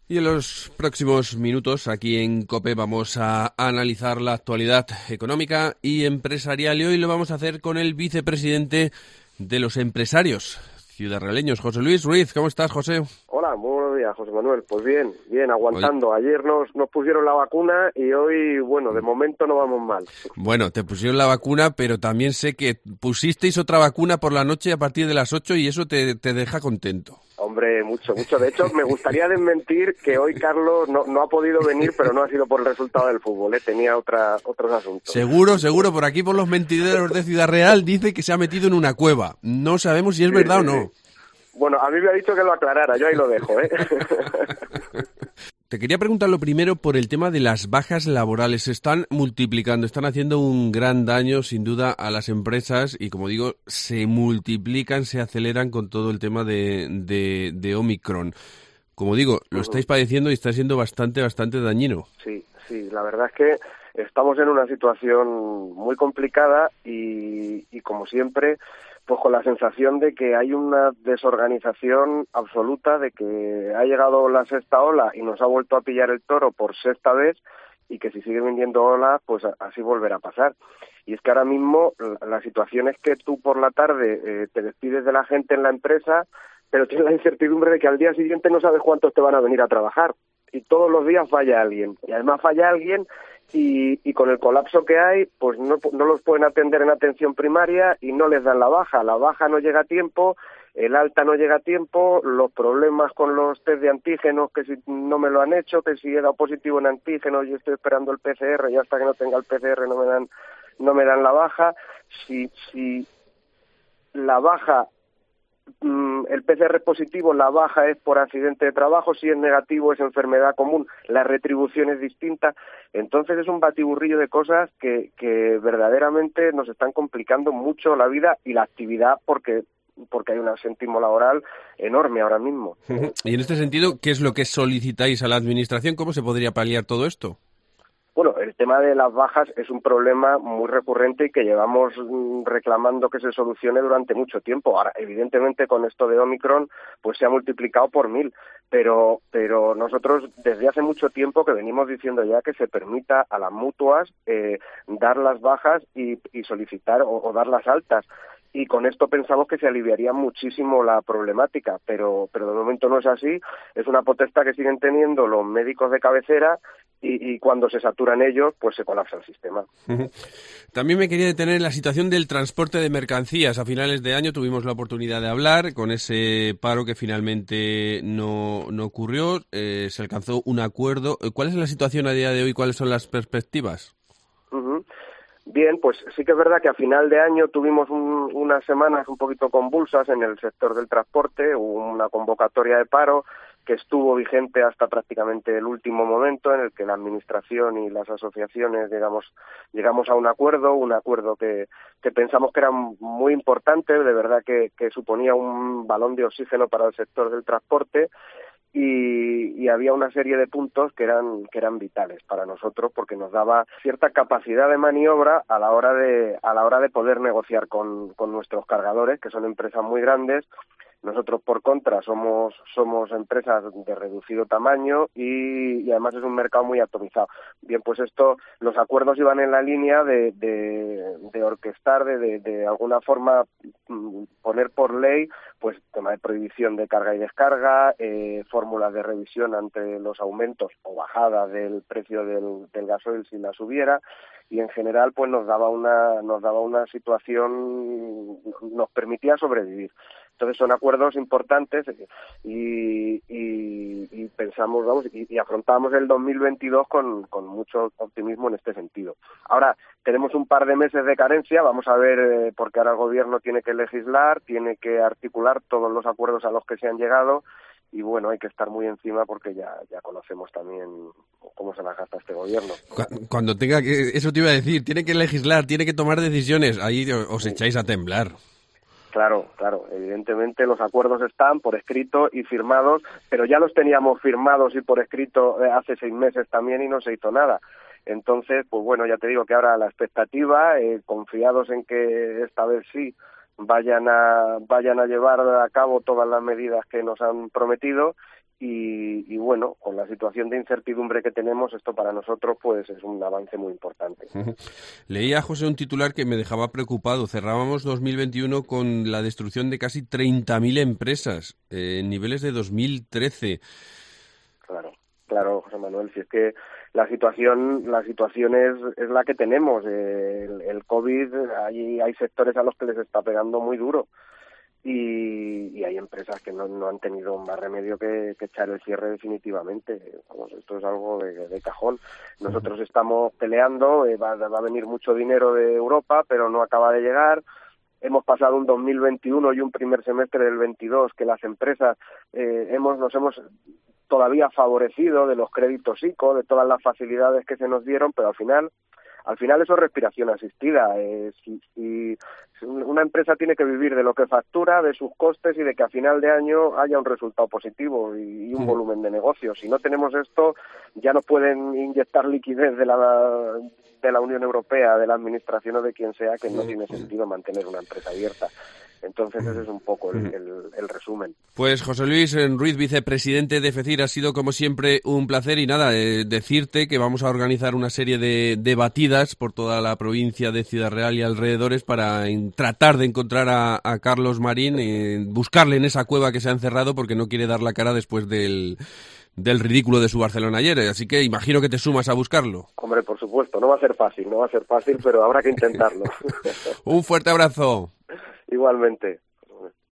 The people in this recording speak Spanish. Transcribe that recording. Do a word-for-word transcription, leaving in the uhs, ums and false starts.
Y en los próximos minutos aquí en COPE vamos a analizar la actualidad económica y empresarial y hoy lo vamos a hacer con el vicepresidente de los empresarios ciudadrealeños, José Luis Ruiz. ¿Cómo estás, José? Hola, muy buenos días, José Manuel. Pues bien, bien, aguantando. Hoy... Ayer nos, nos pusieron la vacuna y hoy, bueno, de momento no vamos mal. Bueno, te pusieron la vacuna, pero también sé que pusisteis otra vacuna por la noche a partir de las ocho y eso te, te deja contento. Hombre, mucho, mucho. De hecho, me gustaría desmentir que hoy Carlos no, no ha podido venir, pero no ha sido por el resultado del fútbol, ¿eh? Tenía otra, otros asuntos. Seguro, seguro. Por aquí, por los mentideros de Ciudad Real, dice que se ha metido en una cueva. No sabemos si es sí, verdad sí, o no. Sí. Bueno, a mí me ha dicho que lo aclarara, yo ahí lo dejo, ¿eh? Te quería preguntar lo primero por el tema de las bajas laborales. Se están multiplicando, están haciendo un gran daño sin duda a las empresas y, como digo, se multiplican, se aceleran con todo el tema de, de, de Omicron. Como digo, lo estáis padeciendo y está siendo bastante, bastante dañino. Sí, sí, la verdad es que estamos en una situación muy complicada y, y como siempre, pues con la sensación de que hay una desorganización absoluta, de que ha llegado la sexta ola y nos ha vuelto a pillar el toro por sexta vez y que si sigue vendiendo olas, pues así volverá a pasar. Y es que ahora mismo la situación es que tú por la tarde eh, te despides de la gente en la empresa, pero tienes la incertidumbre de que al día siguiente no sabes cuántos te van a venir a trabajar. Y todos los días falla alguien. Y además falla alguien y, y con el colapso que hay, pues no, no los pueden atender en atención primaria y no les dan la baja. La baja no llega a tiempo, el alta no llega a tiempo, los problemas con los test de antígenos, que si no me lo han hecho, que si he dado positivo en antígenos y estoy esperando el P C R y hasta que no tenga el P C R no me dan, no me dan la baja. Si, si la baja... el P C R positivo, la baja es por accidente de trabajo, si es negativo es enfermedad común, la retribución es distinta. Entonces es un batiburrillo de cosas que, que verdaderamente nos están complicando mucho la vida y la actividad porque porque hay un absentismo laboral enorme ahora mismo. Y en este sentido, ¿qué es lo que solicitáis a la Administración? ¿Cómo se podría paliar todo esto? Bueno, el tema de las bajas es un problema muy recurrente y que llevamos reclamando que se solucione durante mucho tiempo. Ahora, evidentemente, con esto de Omicron, pues se ha multiplicado por mil, pero pero nosotros desde hace mucho tiempo que venimos diciendo ya que se permita a las mutuas eh, dar las bajas y, y solicitar o, o dar las altas. Y con esto pensamos que se aliviaría muchísimo la problemática, pero pero de momento no es así. Es una potestad que siguen teniendo los médicos de cabecera y, y cuando se saturan ellos, pues se colapsa el sistema. También me quería detener en la situación del transporte de mercancías. A finales de año tuvimos la oportunidad de hablar con ese paro que finalmente no, no ocurrió. Eh, se alcanzó un acuerdo. ¿Cuál es la situación a día de hoy? ¿Cuáles son las perspectivas? Uh-huh. Bien, pues sí que es verdad que a final de año tuvimos un, unas semanas un poquito convulsas en el sector del transporte, hubo una convocatoria de paro que estuvo vigente hasta prácticamente el último momento en el que la administración y las asociaciones llegamos llegamos a un acuerdo, un acuerdo que, que pensamos que era muy importante, de verdad que, que suponía un balón de oxígeno para el sector del transporte. Y, y había una serie de puntos que eran que eran vitales para nosotros porque nos daba cierta capacidad de maniobra a la hora de a la hora de poder negociar con, con nuestros cargadores, que son empresas muy grandes. Nosotros, por contra, somos somos empresas de reducido tamaño y, y además es un mercado muy atomizado. Bien, pues esto, los acuerdos iban en la línea de, de, de orquestar, de, de, de alguna forma poner por ley, pues tema de prohibición de carga y descarga, eh, fórmulas de revisión ante los aumentos o bajadas del precio del, del gasoil si la subiera. Y en general pues nos daba una nos daba una situación, nos permitía sobrevivir. Entonces son acuerdos importantes y, y, y pensamos, vamos, y, y afrontamos el dos mil veintidós con, con mucho optimismo en este sentido. Ahora tenemos un par de meses de carencia, vamos a ver, eh, porque ahora el gobierno tiene que legislar, tiene que articular todos los acuerdos a los que se han llegado. Y bueno, hay que estar muy encima porque ya ya conocemos también cómo se las gasta este gobierno. Cuando tenga que, eso te iba a decir, tiene que legislar, tiene que tomar decisiones, ahí os Sí. echáis a temblar. Claro, claro, evidentemente los acuerdos están por escrito y firmados, pero ya los teníamos firmados y por escrito hace seis meses también y no se hizo nada. Entonces, pues bueno, ya te digo que ahora la expectativa, eh, confiados en que esta vez sí vayan a vayan a llevar a cabo todas las medidas que nos han prometido Y, y bueno, con la situación de incertidumbre que tenemos, esto para nosotros pues es un avance muy importante. Leía, José, un titular que me dejaba preocupado. Cerrábamos dos mil veintiuno con la destrucción de casi treinta mil empresas, eh, en niveles de dos mil trece. Claro, claro, José Manuel, si es que la situación la situación es, es la que tenemos. Eh, el, el COVID, hay, hay sectores a los que les está pegando muy duro. Y, y hay empresas que no, no han tenido más remedio que, que echar el cierre definitivamente. Vamos, esto es algo de, de cajón. Nosotros estamos peleando, eh, va, va a venir mucho dinero de Europa, pero no acaba de llegar. Hemos pasado un dos mil veintiuno y un primer semestre del veintidós que las empresas eh, hemos nos hemos todavía favorecido de los créditos ICO, de todas las facilidades que se nos dieron, pero al final Al final eso es respiración asistida. Eh, si, si una empresa tiene que vivir de lo que factura, de sus costes y de que a final de año haya un resultado positivo y, y un volumen de negocio. Si no tenemos esto, ya nos pueden inyectar liquidez de la, de la Unión Europea, de la Administración o de quien sea, que no tiene sentido mantener una empresa abierta. Entonces ese es un poco el, el, el resumen. Pues José Luis Ruiz, vicepresidente de FECIR, ha sido como siempre un placer y nada, eh, decirte que vamos a organizar una serie de, de batidas por toda la provincia de Ciudad Real y alrededores para en, tratar de encontrar a, a Carlos Marín, eh, buscarle en esa cueva que se ha encerrado porque no quiere dar la cara después del... del ridículo de su Barcelona ayer, así que imagino que te sumas a buscarlo. Hombre, por supuesto, no va a ser fácil, no va a ser fácil, pero habrá que intentarlo. Un fuerte abrazo. Igualmente.